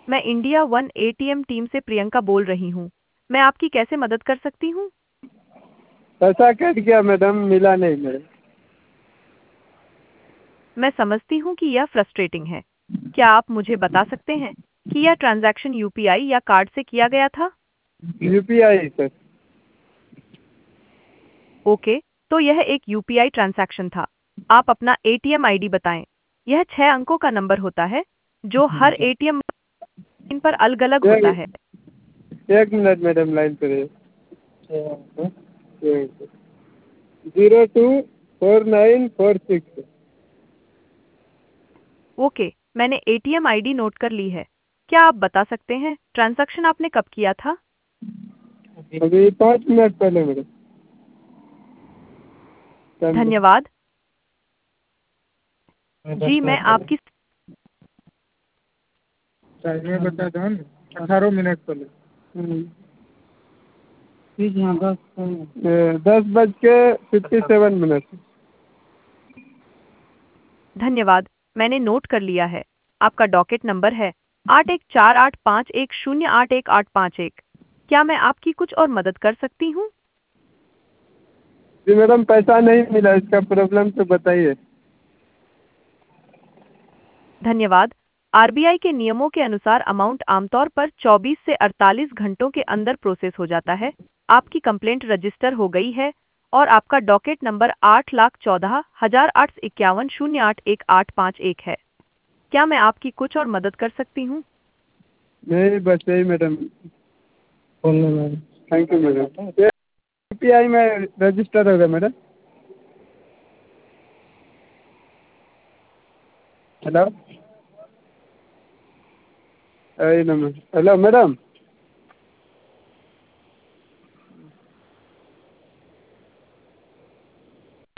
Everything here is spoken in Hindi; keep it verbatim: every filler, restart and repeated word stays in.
मैं इंडिया वन एटीएम टीम से प्रियंका बोल रही हूँ। मैं आपकी कैसे मदद कर सकती हूँ? पैसा कट गया मैडम, मिला नहीं मेरे। मैं समझती हूँ कि यह फ्रस्ट्रेटिंग है। क्या आप मुझे बता सकते हैं कि यह ट्रांजैक्शन यूपीआई या कार्ड से किया गया था? UPI sir. ओके, तो यह एक यूपीआई ट्रांजैक्शन था। आप अपना एटीएम आईडी बताएं। यह छह अंकों का नंबर होता है जो हर एटीएम मशीन पर अलग-अलग होता एक है। एक मिनट मैडम, लाइन पे रहिए। Zero two four nine four six. Okay, मैंने एटीएम आईडी नोट कर ली है। क्या आप बता सकते हैं ट्रांजैक्शन आपने कब किया था? अभी पाँच मिनट पहले मैडम। धन्यवाद। जी, मैं आपकी टाइम बता दो ना, अठारह मिनट पहले। हम्म। दस दस बज के फिफ्टी सेवन मिनट। धन्यवाद, मैंने नोट कर लिया है। आपका डॉकेट नंबर है आठ एक चार आठ पाँच एक शून्य आठ एक आठ पाँच एक। क्या मैं आपकी कुछ और मदद कर सकती हूँ? जी मैडम, पैसा नहीं मिला, इसका प्रॉब्लम तो बताइए। धन्यवाद। आरबीआई के नियमों के अनुसार अमाउंट आमतौर पर चौबीस से अड़तालीस घंटों के अंदर प्रोसेस हो जाता है। आपकी कंप्लेंट रजिस्टर हो गई है और आपका डॉकेट नंबर आठ लाख चौदह हजार आठ सौ इक्यावन शून्य आठ एक आठ पाँच एक है। क्या मैं आपकी कुछ और मदद कर सकती हूँ? नहीं, बस यही मैडम। बोलने madam, thank you madam. UPI में रजिस्टर हो गया मैडम। हेलो। Hello madam.